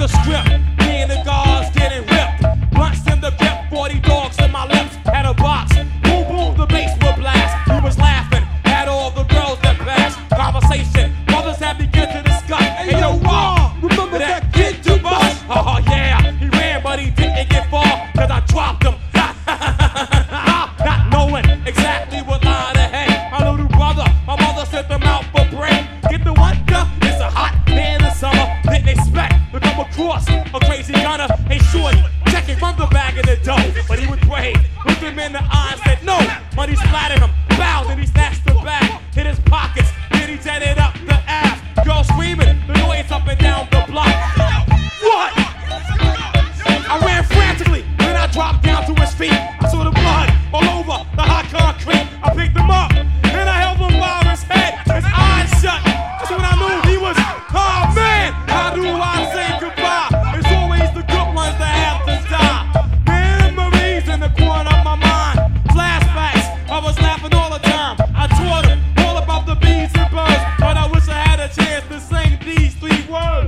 the script. Me and the guards getting ripped. Blunts in the grip, 40 dogs in my lips. Had a box, boom boom, the bass would blast. We was laughing at all the girls that passed. Conversation, mothers had begun to discuss. Hey yo, Raw, remember that kid to bus? Oh yeah, he ran but he didn't get far, cause I dropped him. Not knowing exactly what line ahead. My little brother, my mother sent them out for break. Get the one cup, it's a hot day in the summer. Didn't expect to come across a crazy gunner. Hey shorty, check it from the bag of the dough. But he was brave, looked him in the eye and said no. Money splattered him, bowed and he snatched the bag. Hit his pockets, then he jetted up the ass. Girl screaming, the noise up and down the block. What? I ran frantically, then I dropped down to his feet. I saw the blood all over the hot concrete. I picked him up, and I held him by his head, his eyes shut. That's when I knew he was, oh man, how do I say goodbye? It's always the good ones that have to die. Memories in the corner of my mind, flashbacks, I was laughing all the time. I taught him all about the bees and birds, but I wish I had a chance to sing these 3 words.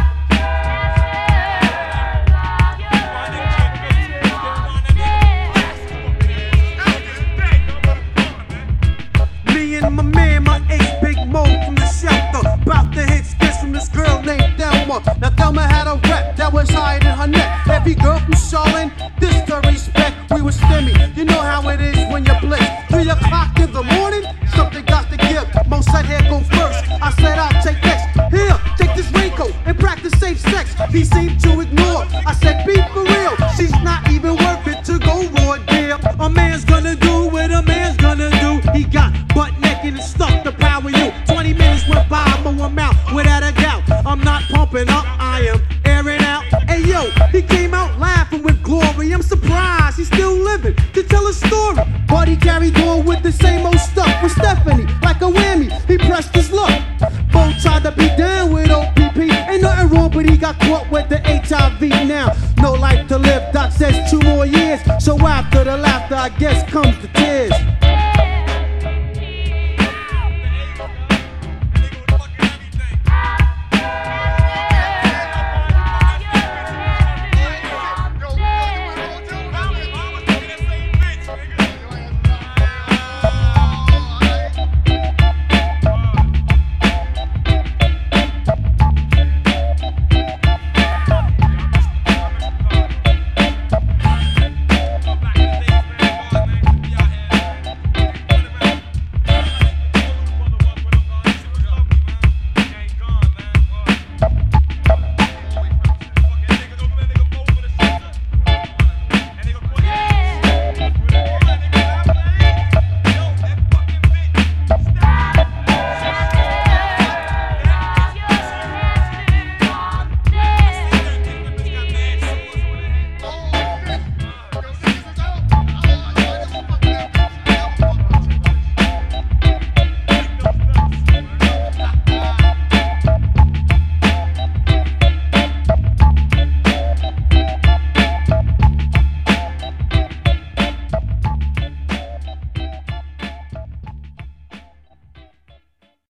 My man, my ace, Big Mo from the shelter, bout to hit skits from this girl named Thelma. Now Thelma had a rep that was higher than her neck. Every girl from Charlotte, this to respect. We was stimmy, you know how it is when you blitz. 3 o'clock in the morning, something got to give. Mo said, here go first. I said, I'll take next. Here, take this raincoat and practice safe sex. He seemed to ignore. I said, be for real. She's not even worth it to go raw deal. A man's gonna do what a man's gonna do. He got butt naked and stuck to power you. 20 minutes went by, I'm out without a doubt. I'm not pumping up, I am airing out. Hey yo, he came out laughing with glory. I'm surprised he's still living to tell a story. But he carried on with the same old stuff with Stephanie, like a whammy. He pressed his luck. Both tried to be down with OPP. Ain't nothing wrong, but he got caught with the HIV now. No life to live, Doc says 2 more years. So after the laughter, I guess comes the